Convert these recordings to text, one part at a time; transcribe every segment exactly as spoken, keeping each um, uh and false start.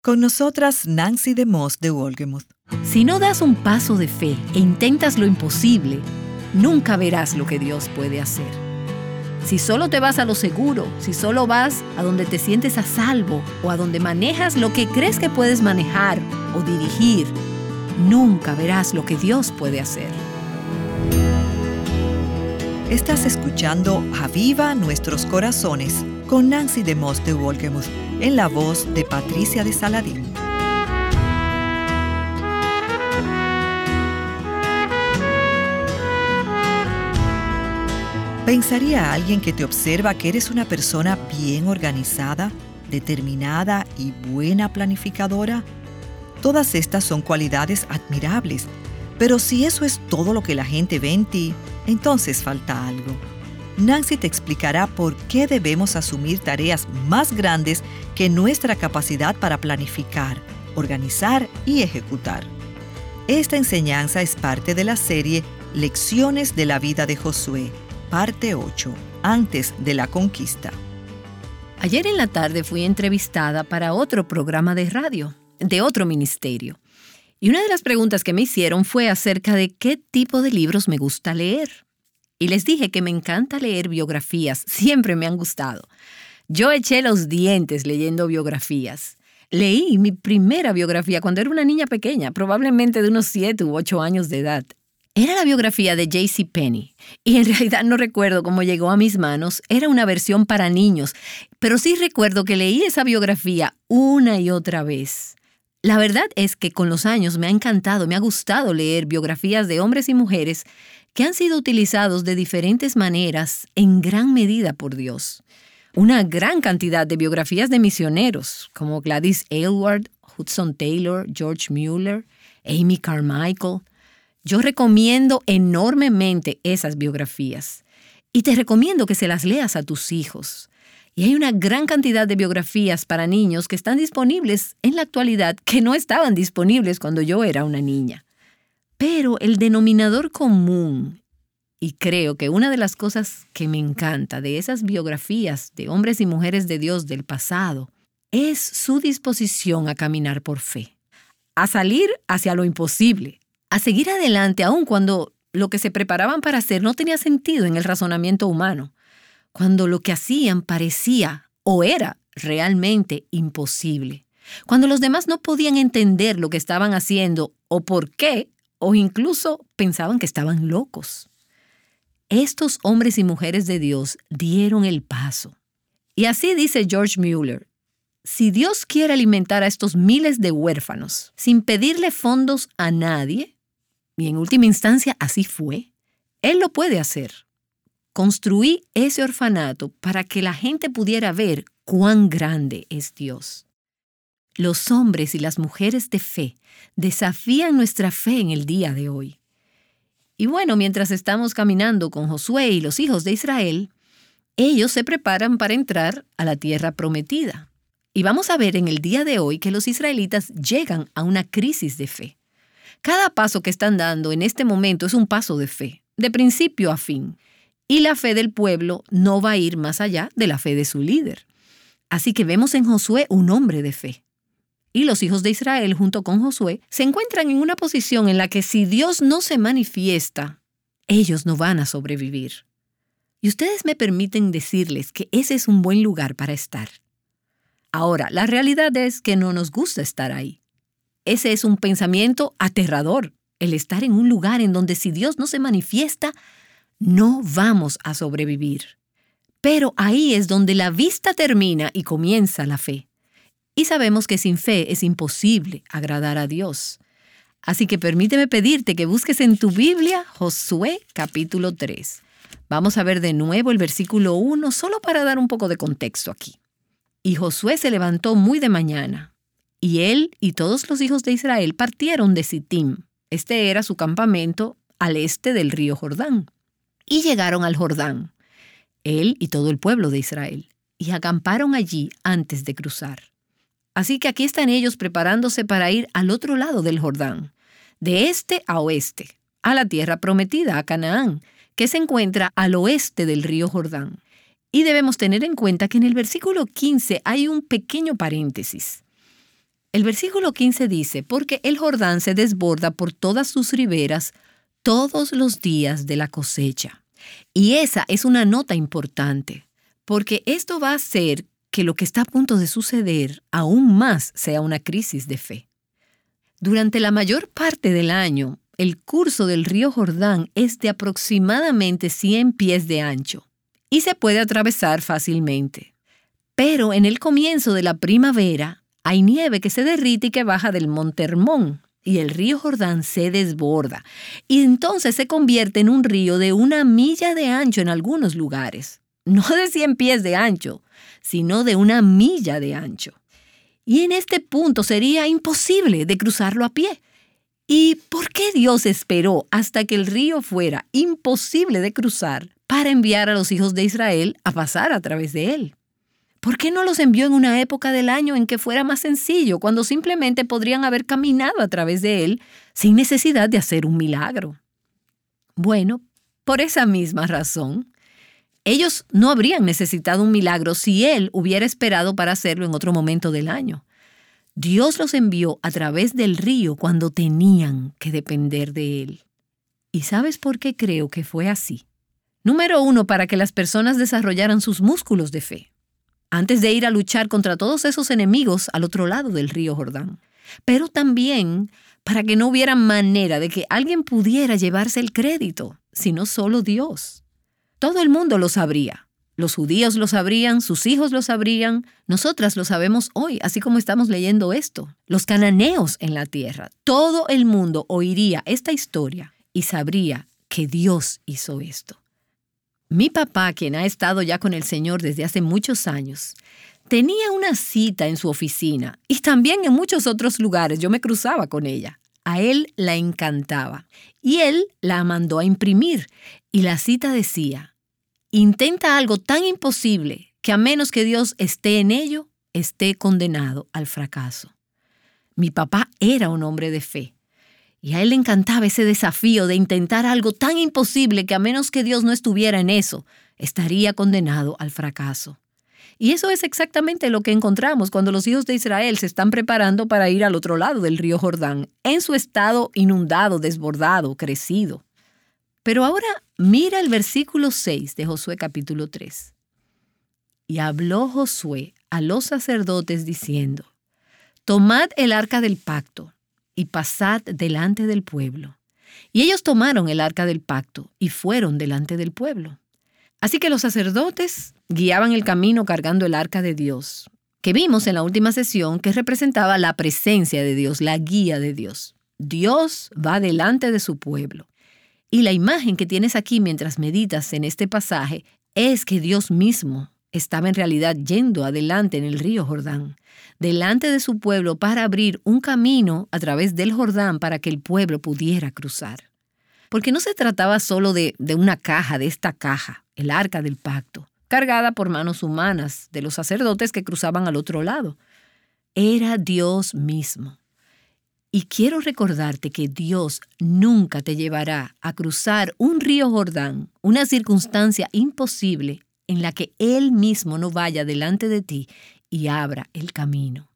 Con nosotras Nancy DeMoss de Wolgemuth. Si no das un paso de fe e intentas lo imposible, nunca verás lo que Dios puede hacer. Si solo te vas a lo seguro, si solo vas a donde te sientes a salvo o a donde manejas lo que crees que puedes manejar o dirigir, nunca verás lo que Dios puede hacer. Estás escuchando Aviva Nuestros Corazones con Nancy DeMoss de Wolgemuth en la voz de Patricia de Saladín. ¿Pensaría alguien que te observa que eres una persona bien organizada, determinada y buena planificadora? Todas estas son cualidades admirables, pero si eso es todo lo que la gente ve en ti, entonces falta algo. Nancy te explicará por qué debemos asumir tareas más grandes que nuestra capacidad para planificar, organizar y ejecutar. Esta enseñanza es parte de la serie Lecciones de la vida de Josué, parte ocho, antes de la conquista. Ayer en la tarde fui entrevistada para otro programa de radio, de otro ministerio. Y una de las preguntas que me hicieron fue acerca de qué tipo de libros me gusta leer. Y les dije que me encanta leer biografías, siempre me han gustado. Yo eché los dientes leyendo biografías. Leí mi primera biografía cuando era una niña pequeña, probablemente de unos siete u ocho años de edad. Era la biografía de J C Penney, y en realidad no recuerdo cómo llegó a mis manos. Era una versión para niños, pero sí recuerdo que leí esa biografía una y otra vez. La verdad es que con los años me ha encantado, me ha gustado leer biografías de hombres y mujeres que han sido utilizados de diferentes maneras en gran medida por Dios. Una gran cantidad de biografías de misioneros, como Gladys Aylward, Hudson Taylor, George Mueller, Amy Carmichael. Yo recomiendo enormemente esas biografías y te recomiendo que se las leas a tus hijos. Y hay una gran cantidad de biografías para niños que están disponibles en la actualidad que no estaban disponibles cuando yo era una niña. Pero el denominador común, y creo que una de las cosas que me encanta de esas biografías de hombres y mujeres de Dios del pasado, es su disposición a caminar por fe, a salir hacia lo imposible, a seguir adelante aun cuando lo que se preparaban para hacer no tenía sentido en el razonamiento humano, cuando lo que hacían parecía o era realmente imposible, cuando los demás no podían entender lo que estaban haciendo o por qué, o incluso pensaban que estaban locos. Estos hombres y mujeres de Dios dieron el paso. Y así dice George Mueller: si Dios quiere alimentar a estos miles de huérfanos sin pedirle fondos a nadie, y en última instancia así fue, Él lo puede hacer. Construí ese orfanato para que la gente pudiera ver cuán grande es Dios. Los hombres y las mujeres de fe desafían nuestra fe en el día de hoy. Y bueno, mientras estamos caminando con Josué y los hijos de Israel, ellos se preparan para entrar a la tierra prometida. Y vamos a ver en el día de hoy que los israelitas llegan a una crisis de fe. Cada paso que están dando en este momento es un paso de fe, de principio a fin. Y la fe del pueblo no va a ir más allá de la fe de su líder. Así que vemos en Josué un hombre de fe. Y los hijos de Israel, junto con Josué, se encuentran en una posición en la que si Dios no se manifiesta, ellos no van a sobrevivir. Y ustedes me permiten decirles que ese es un buen lugar para estar. Ahora, la realidad es que no nos gusta estar ahí. Ese es un pensamiento aterrador, el estar en un lugar en donde si Dios no se manifiesta, no vamos a sobrevivir. Pero ahí es donde la vista termina y comienza la fe. Y sabemos que sin fe es imposible agradar a Dios. Así que permíteme pedirte que busques en tu Biblia Josué capítulo tres. Vamos a ver de nuevo el versículo uno, solo para dar un poco de contexto aquí. Y Josué se levantó muy de mañana, y él y todos los hijos de Israel partieron de Sittim. Este era su campamento al este del río Jordán. Y llegaron al Jordán, él y todo el pueblo de Israel, y acamparon allí antes de cruzar. Así que aquí están ellos preparándose para ir al otro lado del Jordán, de este a oeste, a la tierra prometida, a Canaán, que se encuentra al oeste del río Jordán. Y debemos tener en cuenta que en el versículo quince hay un pequeño paréntesis. El versículo quince dice, porque el Jordán se desborda por todas sus riberas todos los días de la cosecha. Y esa es una nota importante, porque esto va a hacer que lo que está a punto de suceder aún más sea una crisis de fe. Durante la mayor parte del año, el curso del río Jordán es de aproximadamente cien pies de ancho y se puede atravesar fácilmente. Pero en el comienzo de la primavera hay nieve que se derrite y que baja del Monte Hermón y el río Jordán se desborda y entonces se convierte en un río de una milla de ancho en algunos lugares. No de cien pies de ancho, sino de una milla de ancho. Y en este punto sería imposible de cruzarlo a pie. ¿Y por qué Dios esperó hasta que el río fuera imposible de cruzar para enviar a los hijos de Israel a pasar a través de él? ¿Por qué no los envió en una época del año en que fuera más sencillo, cuando simplemente podrían haber caminado a través de él sin necesidad de hacer un milagro? Bueno, por esa misma razón, ellos no habrían necesitado un milagro si él hubiera esperado para hacerlo en otro momento del año. Dios los envió a través del río cuando tenían que depender de él. ¿Y sabes por qué creo que fue así? Número uno, para que las personas desarrollaran sus músculos de fe, antes de ir a luchar contra todos esos enemigos al otro lado del río Jordán. Pero también para que no hubiera manera de que alguien pudiera llevarse el crédito, sino solo Dios. Todo el mundo lo sabría. Los judíos lo sabrían, sus hijos lo sabrían, nosotras lo sabemos hoy, así como estamos leyendo esto. Los cananeos en la tierra, todo el mundo oiría esta historia y sabría que Dios hizo esto. Mi papá, quien ha estado ya con el Señor desde hace muchos años, tenía una cita en su oficina y también en muchos otros lugares. Yo me cruzaba con ella. A él la encantaba y él la mandó a imprimir y la cita decía: intenta algo tan imposible que a menos que Dios esté en ello, esté condenado al fracaso. Mi papá era un hombre de fe. Y a él le encantaba ese desafío de intentar algo tan imposible que a menos que Dios no estuviera en eso, estaría condenado al fracaso. Y eso es exactamente lo que encontramos cuando los hijos de Israel se están preparando para ir al otro lado del río Jordán, en su estado inundado, desbordado, crecido. Pero ahora mira el versículo seis de Josué capítulo tres. Y habló Josué a los sacerdotes diciendo: tomad el arca del pacto y pasad delante del pueblo. Y ellos tomaron el arca del pacto y fueron delante del pueblo. Así que los sacerdotes guiaban el camino cargando el arca de Dios, que vimos en la última sesión que representaba la presencia de Dios, la guía de Dios. Dios va delante de su pueblo. Y la imagen que tienes aquí mientras meditas en este pasaje es que Dios mismo estaba en realidad yendo adelante en el río Jordán, delante de su pueblo para abrir un camino a través del Jordán para que el pueblo pudiera cruzar. Porque no se trataba solo de, de una caja, de esta caja, el arca del pacto, cargada por manos humanas de los sacerdotes que cruzaban al otro lado. Era Dios mismo. Y quiero recordarte que Dios nunca te llevará a cruzar un río Jordán, una circunstancia imposible en la que Él mismo no vaya delante de ti y abra el camino.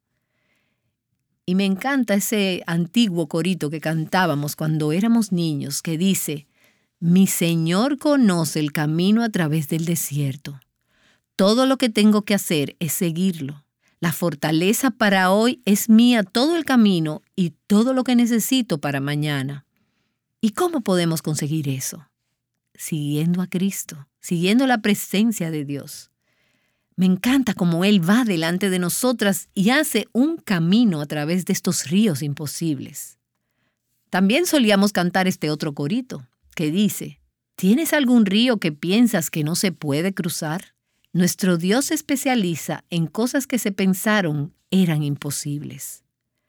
Y me encanta ese antiguo corito que cantábamos cuando éramos niños que dice: mi Señor conoce el camino a través del desierto. Todo lo que tengo que hacer es seguirlo. La fortaleza para hoy es mía todo el camino y todo lo que necesito para mañana. ¿Y cómo podemos conseguir eso? Siguiendo a Cristo, siguiendo la presencia de Dios. Me encanta cómo Él va delante de nosotras y hace un camino a través de estos ríos imposibles. También solíamos cantar este otro corito que dice: ¿tienes algún río que piensas que no se puede cruzar? Nuestro Dios se especializa en cosas que se pensaron eran imposibles.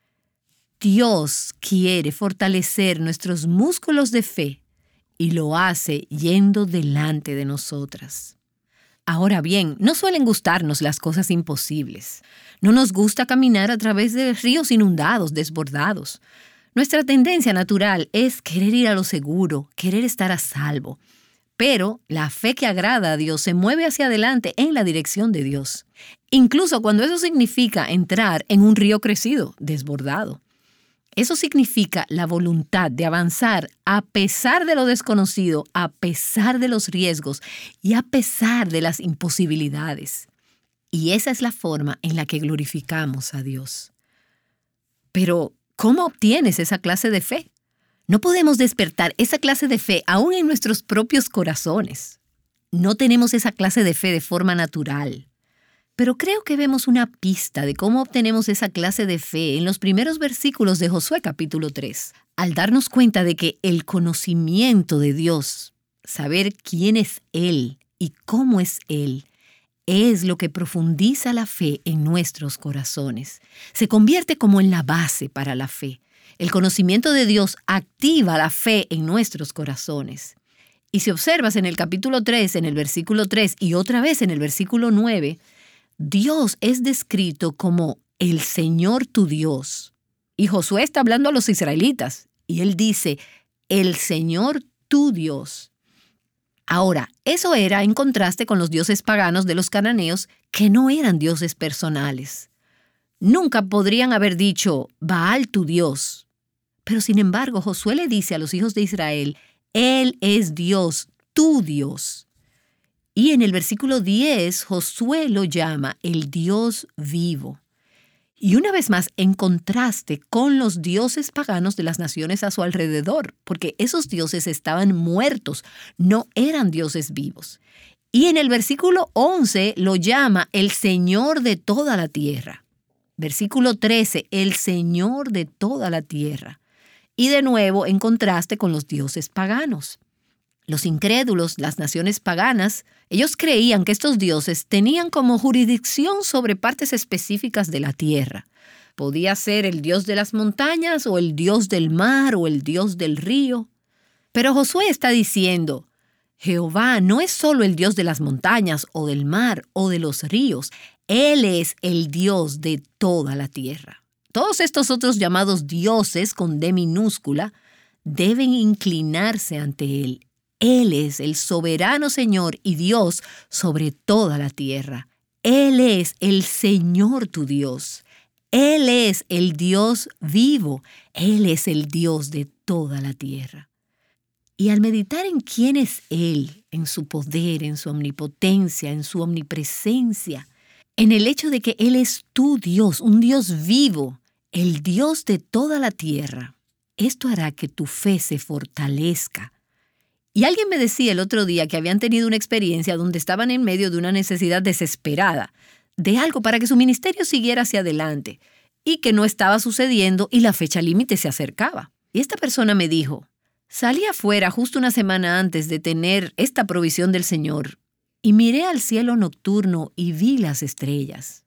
Dios quiere fortalecer nuestros músculos de fe y lo hace yendo delante de nosotras. Ahora bien, no suelen gustarnos las cosas imposibles. No nos gusta caminar a través de ríos inundados, desbordados. Nuestra tendencia natural es querer ir a lo seguro, querer estar a salvo. pero la fe que agrada a Dios se mueve hacia adelante en la dirección de Dios, incluso cuando eso significa entrar en un río crecido, desbordado. Eso significa la voluntad de avanzar a pesar de lo desconocido, a pesar de los riesgos y a pesar de las imposibilidades. Y esa es la forma en la que glorificamos a Dios. Pero, ¿cómo obtienes esa clase de fe? No podemos despertar esa clase de fe aún en nuestros propios corazones. No tenemos esa clase de fe de forma natural. Pero creo que vemos una pista de cómo obtenemos esa clase de fe en los primeros versículos de Josué capítulo tres, al darnos cuenta de que el conocimiento de Dios, saber quién es Él y cómo es Él, es lo que profundiza la fe en nuestros corazones. Se convierte como en la base para la fe. El conocimiento de Dios activa la fe en nuestros corazones. Y si observas en el capítulo tres, en el versículo tres y otra vez en el versículo nueve, Dios es descrito como el Señor tu Dios. Y Josué está hablando a los israelitas y él dice, el Señor tu Dios. Ahora, eso era en contraste con los dioses paganos de los cananeos que no eran dioses personales. Nunca podrían haber dicho, Baal tu Dios. Pero sin embargo, Josué le dice a los hijos de Israel, Él es Dios, tu Dios. Y en el versículo diez, Josué lo llama el Dios vivo. Y una vez más, en contraste con los dioses paganos de las naciones a su alrededor, porque esos dioses estaban muertos, no eran dioses vivos. Y en el versículo once lo llama el Señor de toda la tierra. Versículo trece, el Señor de toda la tierra. Y de nuevo, en contraste con los dioses paganos. Los incrédulos, las naciones paganas, ellos creían que estos dioses tenían como jurisdicción sobre partes específicas de la tierra. Podía ser el dios de las montañas o el dios del mar o el dios del río. Pero Josué está diciendo, Jehová no es solo el dios de las montañas o del mar o de los ríos. Él es el Dios de toda la tierra. Todos estos otros llamados dioses con D minúscula deben inclinarse ante Él. Él es el soberano Señor y Dios sobre toda la tierra. Él es el Señor tu Dios. Él es el Dios vivo. Él es el Dios de toda la tierra. Y al meditar en quién es Él, en su poder, en su omnipotencia, en su omnipresencia, en el hecho de que Él es tu Dios, un Dios vivo, el Dios de toda la tierra, esto hará que tu fe se fortalezca. Y alguien me decía el otro día que habían tenido una experiencia donde estaban en medio de una necesidad desesperada, de algo para que su ministerio siguiera hacia adelante, y que no estaba sucediendo y la fecha límite se acercaba. Y esta persona me dijo, salí afuera justo una semana antes de tener esta provisión del Señor, y miré al cielo nocturno y vi las estrellas.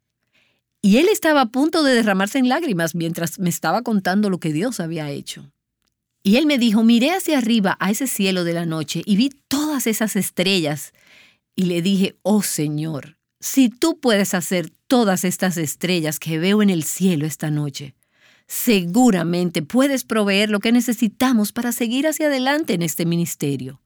Y él estaba a punto de derramarse en lágrimas mientras me estaba contando lo que Dios había hecho. Y él me dijo, miré hacia arriba a ese cielo de la noche y vi todas esas estrellas. Y le dije, oh Señor, si tú puedes hacer todas estas estrellas que veo en el cielo esta noche, seguramente puedes proveer lo que necesitamos para seguir hacia adelante en este ministerio.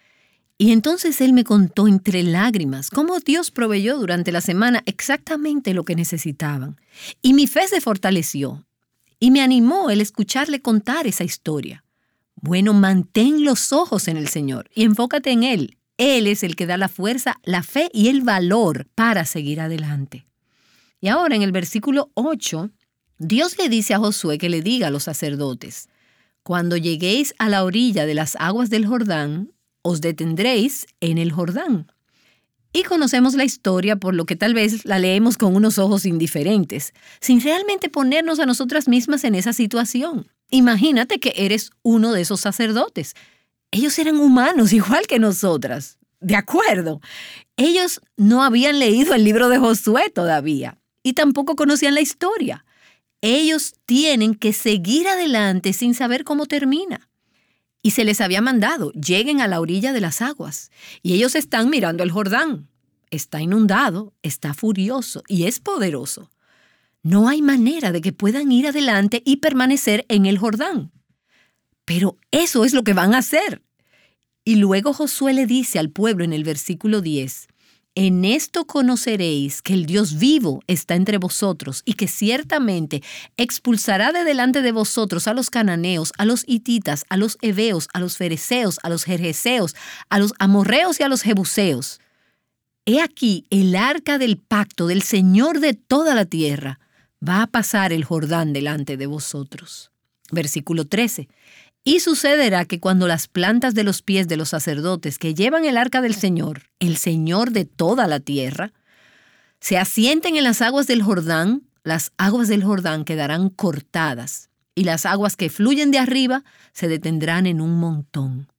Y entonces él me contó entre lágrimas cómo Dios proveyó durante la semana exactamente lo que necesitaban. Y mi fe se fortaleció. Y me animó el escucharle contar esa historia. Bueno, mantén los ojos en el Señor y enfócate en Él. Él es el que da la fuerza, la fe y el valor para seguir adelante. Y ahora en el versículo ocho, Dios le dice a Josué que le diga a los sacerdotes, cuando lleguéis a la orilla de las aguas del Jordán, os detendréis en el Jordán. Y conocemos la historia, por lo que tal vez la leemos con unos ojos indiferentes, sin realmente ponernos a nosotras mismas en esa situación. Imagínate que eres uno de esos sacerdotes. Ellos eran humanos, igual que nosotras. De acuerdo. Ellos no habían leído el libro de Josué todavía y tampoco conocían la historia. Ellos tienen que seguir adelante sin saber cómo termina. Y se les había mandado, lleguen a la orilla de las aguas. Y ellos están mirando el Jordán. Está inundado, está furioso y es poderoso. No hay manera de que puedan ir adelante y permanecer en el Jordán. Pero eso es lo que van a hacer. Y luego Josué le dice al pueblo en el versículo diez, en esto conoceréis que el Dios vivo está entre vosotros y que ciertamente expulsará de delante de vosotros a los cananeos, a los hititas, a los heveos, a los fereceos, a los gergeseos, a los amorreos y a los jebuseos. He aquí el arca del pacto del Señor de toda la tierra. Va a pasar el Jordán delante de vosotros. Versículo trece. Y sucederá que cuando las plantas de los pies de los sacerdotes que llevan el arca del Señor, el Señor de toda la tierra, se asienten en las aguas del Jordán, las aguas del Jordán quedarán cortadas, y las aguas que fluyen de arriba se detendrán en un montón.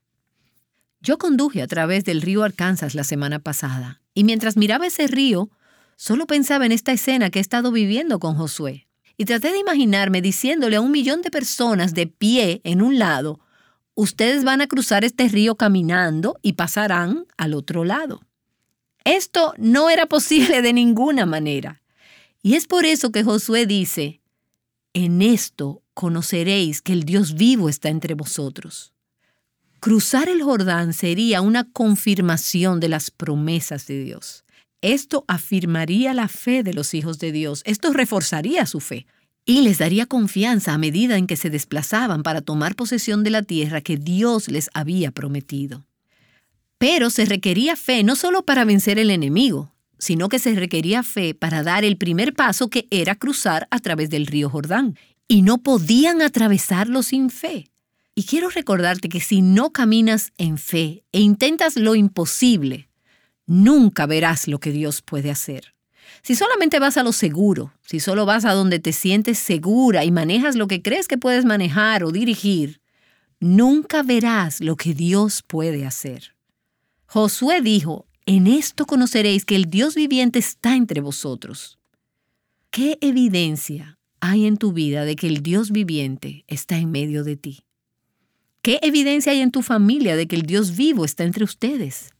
Yo conduje a través del río Arkansas la semana pasada, y mientras miraba ese río, solo pensaba en esta escena que he estado viviendo con Josué. Y traté de imaginarme diciéndole a un millón de personas de pie en un lado, ustedes van a cruzar este río caminando y pasarán al otro lado. Esto no era posible de ninguna manera. Y es por eso que Josué dice, en esto conoceréis que el Dios vivo está entre vosotros. Cruzar el Jordán sería una confirmación de las promesas de Dios. Esto afirmaría la fe de los hijos de Dios. Esto reforzaría su fe y les daría confianza a medida en que se desplazaban para tomar posesión de la tierra que Dios les había prometido. Pero se requería fe no solo para vencer el enemigo, sino que se requería fe para dar el primer paso, que era cruzar a través del río Jordán. Y no podían atravesarlo sin fe. Y quiero recordarte que si no caminas en fe e intentas lo imposible, nunca verás lo que Dios puede hacer. Si solamente vas a lo seguro, si solo vas a donde te sientes segura y manejas lo que crees que puedes manejar o dirigir, nunca verás lo que Dios puede hacer. Josué dijo, en esto conoceréis que el Dios viviente está entre vosotros. ¿Qué evidencia hay en tu vida de que el Dios viviente está en medio de ti? ¿Qué evidencia hay en tu familia de que el Dios vivo está entre ustedes?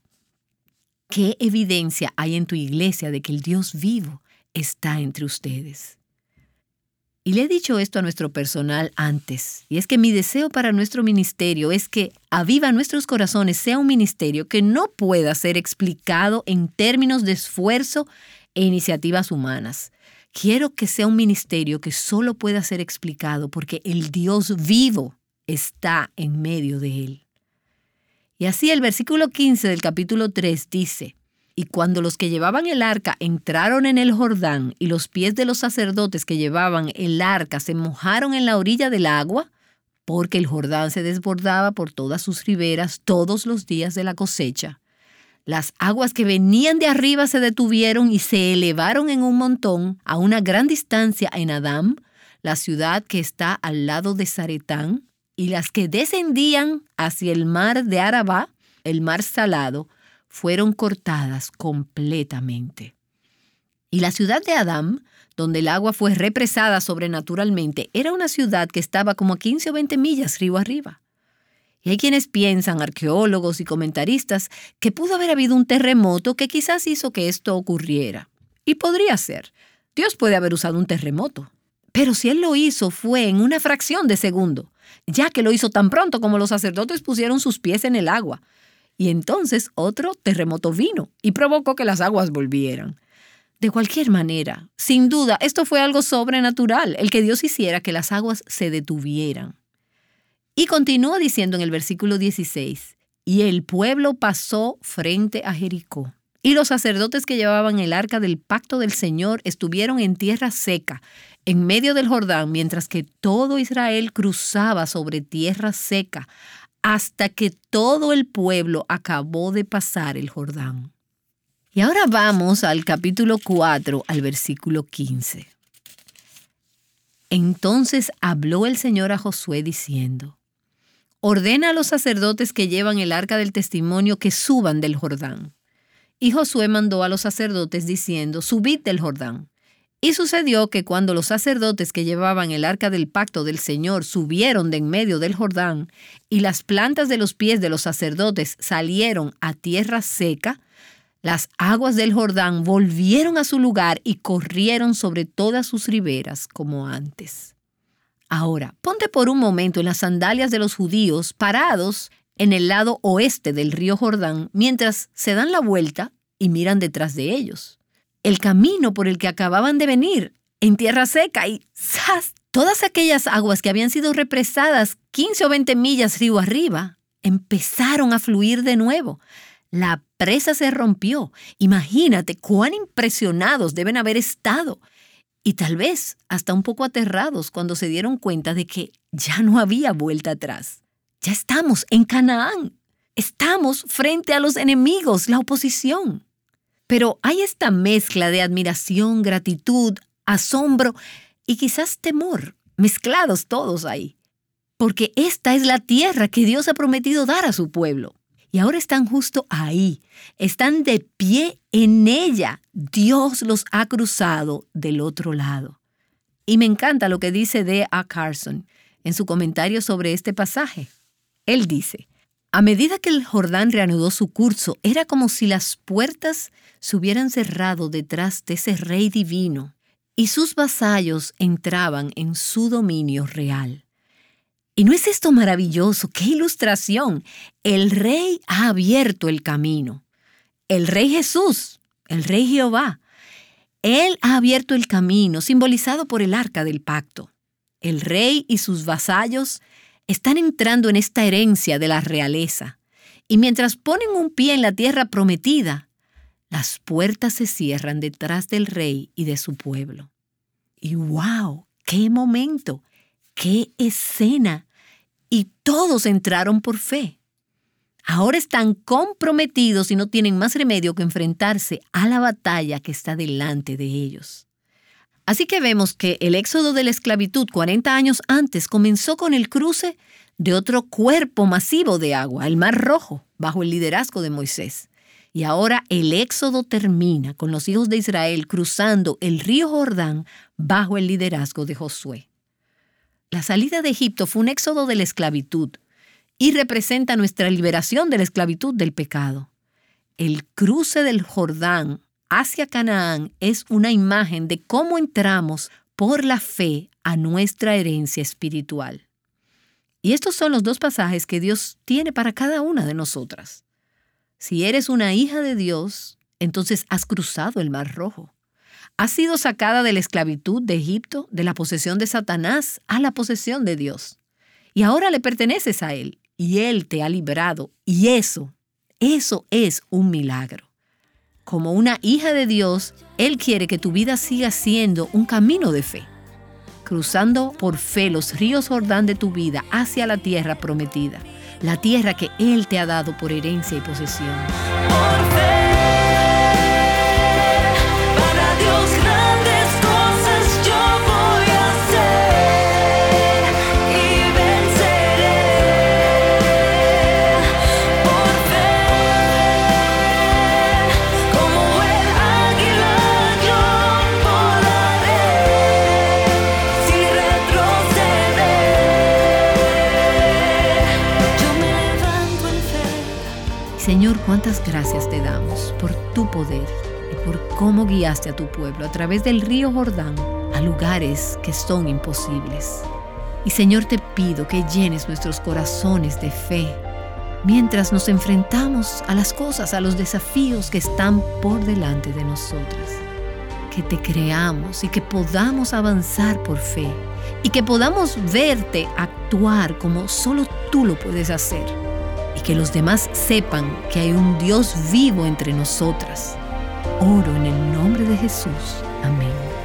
¿Qué evidencia hay en tu iglesia de que el Dios vivo está entre ustedes? Y le he dicho esto a nuestro personal antes, y es que mi deseo para nuestro ministerio es que Aviva Nuestros Corazones sea un ministerio que no pueda ser explicado en términos de esfuerzo e iniciativas humanas. Quiero que sea un ministerio que solo pueda ser explicado porque el Dios vivo está en medio de él. Y así el versículo quince del capítulo tres dice, y cuando los que llevaban el arca entraron en el Jordán y los pies de los sacerdotes que llevaban el arca se mojaron en la orilla del agua, porque el Jordán se desbordaba por todas sus riberas todos los días de la cosecha, las aguas que venían de arriba se detuvieron y se elevaron en un montón a una gran distancia en Adam, la ciudad que está al lado de Zaretán, y las que descendían hacia el mar de Arabá, el mar salado, fueron cortadas completamente. Y la ciudad de Adam, donde el agua fue represada sobrenaturalmente, era una ciudad que estaba como a quince o veinte millas río arriba. Y hay quienes piensan, arqueólogos y comentaristas, que pudo haber habido un terremoto que quizás hizo que esto ocurriera. Y podría ser. Dios puede haber usado un terremoto. Pero si Él lo hizo fue en una fracción de segundo, ya que lo hizo tan pronto como los sacerdotes pusieron sus pies en el agua. Y entonces otro terremoto vino y provocó que las aguas volvieran. De cualquier manera, sin duda, esto fue algo sobrenatural, el que Dios hiciera que las aguas se detuvieran. Y continúa diciendo en el versículo dieciséis, y el pueblo pasó frente a Jericó. Y los sacerdotes que llevaban el arca del pacto del Señor estuvieron en tierra seca, en medio del Jordán, mientras que todo Israel cruzaba sobre tierra seca, hasta que todo el pueblo acabó de pasar el Jordán. Y ahora vamos al capítulo cuatro, al versículo quince. Entonces habló el Señor a Josué diciendo, ordena a los sacerdotes que llevan el arca del testimonio que suban del Jordán. Y Josué mandó a los sacerdotes diciendo, subid del Jordán. Y sucedió que cuando los sacerdotes que llevaban el arca del pacto del Señor subieron de en medio del Jordán, y las plantas de los pies de los sacerdotes salieron a tierra seca, las aguas del Jordán volvieron a su lugar y corrieron sobre todas sus riberas como antes. Ahora, ponte por un momento en las sandalias de los judíos parados en el lado oeste del río Jordán mientras se dan la vuelta y miran detrás de ellos. El camino por el que acababan de venir en tierra seca y ¡zas! Todas aquellas aguas que habían sido represadas quince o veinte millas río arriba empezaron a fluir de nuevo. La presa se rompió. Imagínate cuán impresionados deben haber estado y tal vez hasta un poco aterrados cuando se dieron cuenta de que ya no había vuelta atrás. Ya estamos en Canaán. Estamos frente a los enemigos, la oposición. Pero hay esta mezcla de admiración, gratitud, asombro y quizás temor, mezclados todos ahí. Porque esta es la tierra que Dios ha prometido dar a su pueblo. Y ahora están justo ahí, están de pie en ella. Dios los ha cruzado del otro lado. Y me encanta lo que dice D A Carson en su comentario sobre este pasaje. Él dice, a medida que el Jordán reanudó su curso, era como si las puertas se hubieran cerrado detrás de ese rey divino y sus vasallos entraban en su dominio real. ¿Y no es esto maravilloso? ¡Qué ilustración! El Rey ha abierto el camino. El Rey Jesús, el Rey Jehová. Él ha abierto el camino, simbolizado por el arca del pacto. El Rey y sus vasallos están entrando en esta herencia de la realeza. Y mientras ponen un pie en la tierra prometida, las puertas se cierran detrás del Rey y de su pueblo. Y ¡wow! ¡Qué momento! ¡Qué escena! Y todos entraron por fe. Ahora están comprometidos y no tienen más remedio que enfrentarse a la batalla que está delante de ellos. Así que vemos que el éxodo de la esclavitud cuarenta años antes comenzó con el cruce de otro cuerpo masivo de agua, el Mar Rojo, bajo el liderazgo de Moisés. Y ahora el éxodo termina con los hijos de Israel cruzando el río Jordán bajo el liderazgo de Josué. La salida de Egipto fue un éxodo de la esclavitud y representa nuestra liberación de la esclavitud del pecado. El cruce del Jordán hacia Canaán es una imagen de cómo entramos por la fe a nuestra herencia espiritual. Y estos son los dos pasajes que Dios tiene para cada una de nosotras. Si eres una hija de Dios, entonces has cruzado el Mar Rojo. Has sido sacada de la esclavitud de Egipto, de la posesión de Satanás, a la posesión de Dios. Y ahora le perteneces a Él, y Él te ha librado. Y eso, eso es un milagro. Como una hija de Dios, Él quiere que tu vida siga siendo un camino de fe, cruzando por fe los ríos Jordán de tu vida hacia la tierra prometida, la tierra que Él te ha dado por herencia y posesión. Por fe. Señor, cuántas gracias te damos por tu poder y por cómo guiaste a tu pueblo a través del río Jordán a lugares que son imposibles. Y Señor, te pido que llenes nuestros corazones de fe mientras nos enfrentamos a las cosas, a los desafíos que están por delante de nosotras. Que te creamos y que podamos avanzar por fe y que podamos verte actuar como solo tú lo puedes hacer. Y que los demás sepan que hay un Dios vivo entre nosotras. Oro en el nombre de Jesús. Amén.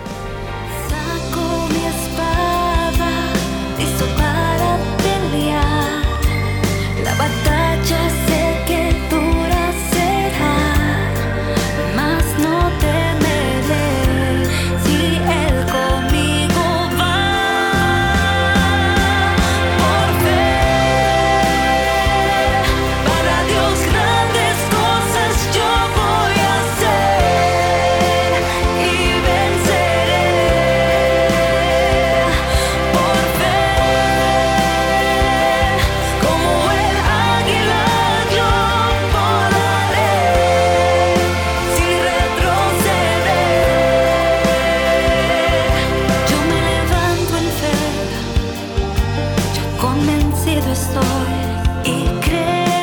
Saco mi espada, listo para pelear. La batalla sé que dura será, mas no temeré si Él conmigo va. Por fe. Convencido estoy y creo.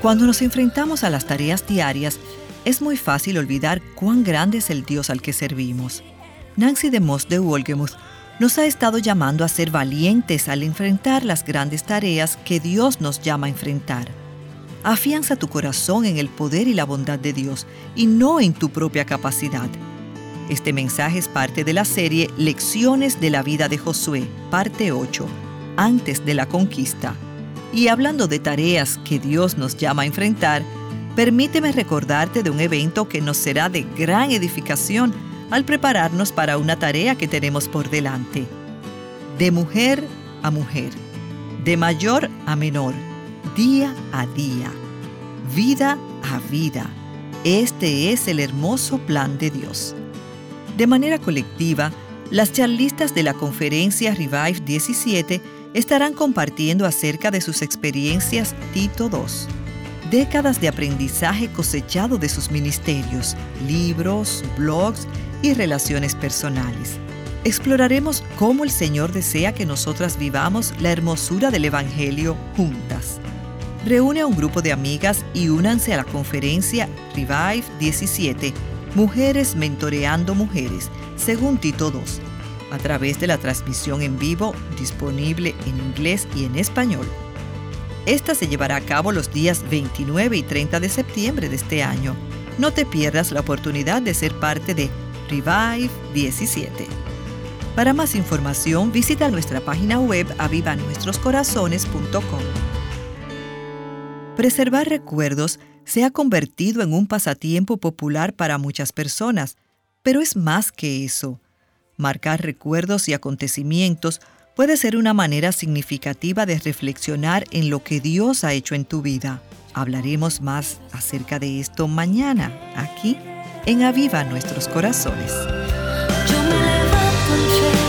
Cuando nos enfrentamos a las tareas diarias, es muy fácil olvidar cuán grande es el Dios al que servimos. Nancy DeMoss de Wolgemuth nos ha estado llamando a ser valientes al enfrentar las grandes tareas que Dios nos llama a enfrentar. Afianza tu corazón en el poder y la bondad de Dios y no en tu propia capacidad. Este mensaje es parte de la serie Lecciones de la vida de Josué, parte ocho, antes de la conquista. Y hablando de tareas que Dios nos llama a enfrentar, permíteme recordarte de un evento que nos será de gran edificación al prepararnos para una tarea que tenemos por delante. De mujer a mujer, de mayor a menor, día a día, vida a vida. Este es el hermoso plan de Dios. De manera colectiva, las charlistas de la conferencia Revive diecisiete estarán compartiendo acerca de sus experiencias Tito dos. Décadas de aprendizaje cosechado de sus ministerios, libros, blogs y relaciones personales. Exploraremos cómo el Señor desea que nosotras vivamos la hermosura del Evangelio juntas. Reúne a un grupo de amigas y únanse a la conferencia Revive diecisiete, Mujeres Mentoreando Mujeres, según Tito dos, a través de la transmisión en vivo disponible en inglés y en español. Esta se llevará a cabo los días veintinueve y treinta de septiembre de este año. No te pierdas la oportunidad de ser parte de Revive diecisiete. Para más información, visita nuestra página web aviva nuestros corazones punto com. Preservar recuerdos se ha convertido en un pasatiempo popular para muchas personas, pero es más que eso. Marcar recuerdos y acontecimientos puede ser una manera significativa de reflexionar en lo que Dios ha hecho en tu vida. Hablaremos más acerca de esto mañana, aquí en Aviva Nuestros Corazones. Yo me levanto en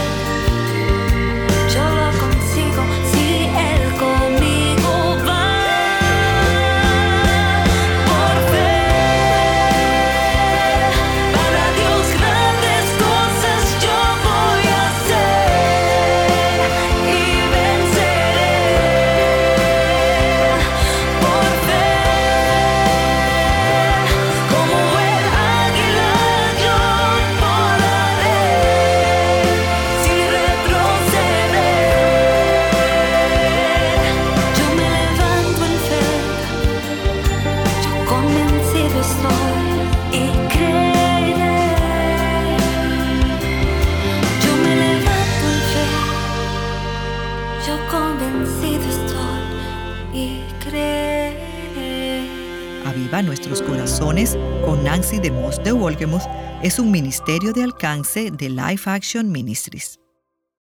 fe, yo lo consigo si Él conmigo va. Por fe, para Dios grandes cosas yo voy a hacer y venceré. Por fe, como el águila yo volaré sin retroceder. Yo me levanto en fe, yo convencido estoy y creeré. Yo me levanto en fe, yo convencido estoy y creeré. Aviva Nuestros Corazones con Nancy DeMoss de Wolgemuth es un ministerio de alcance de Life Action Ministries.